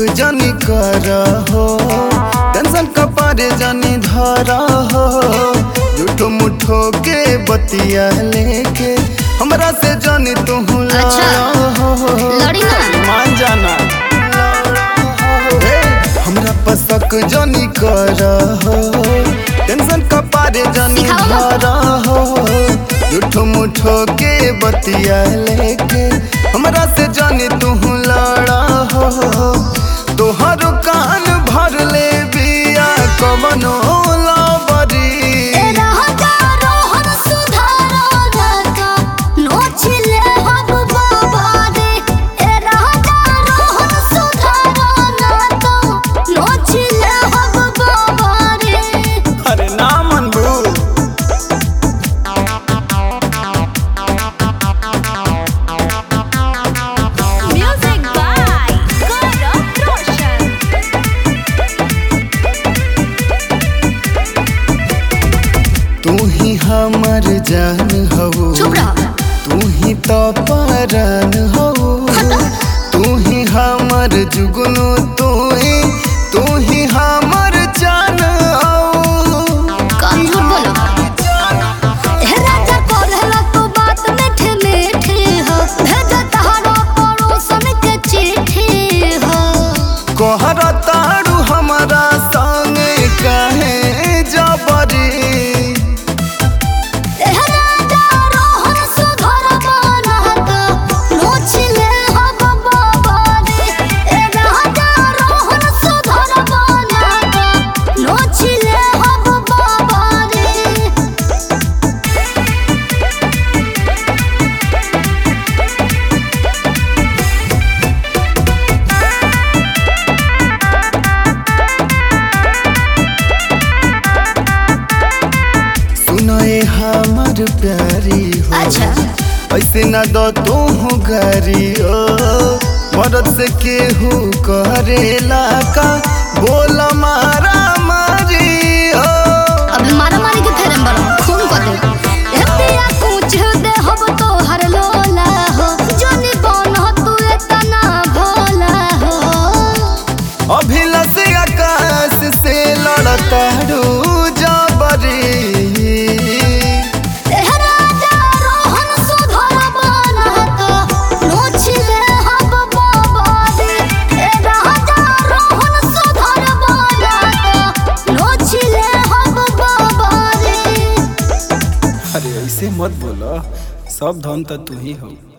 जानी कर हो, टेंशन कपारे जानी धरा हो। झूठो मुठो के बतिया लेके हमरा से जानी तू लड़ी ना मान जाना। हमरा पसक जानी कर हो, टेंशन कपारे जानी धरा हो। झूठो मुठो के बतिया लेके हमरा से जानी तू लड़ा हो। तोहर कान भर ले बिया कवनो लाबरी। अरे ना मनबू तू ही हमर जान हो, तू ही तो परान हो। तू ही हमर जुगनू, तू ही हमर जान हो। कहरा तारू हमारा संगे कहे जबरी। हमर प्यारी हो, ऐसे न दो तू गरी हो। मरद से केहू करेला का बोल मारा मारी हो। अबे मारा मारी के फेरे में बड़ा खून कर दे। एतिया कुछ दे हब तो हर लोला हो, जोनी बन हो तू इतना भोला हो। अभिलाष आकाश से लड़ता रू जबरी। अरे ऐसे मत बोला, सब धन तो तू ही हो।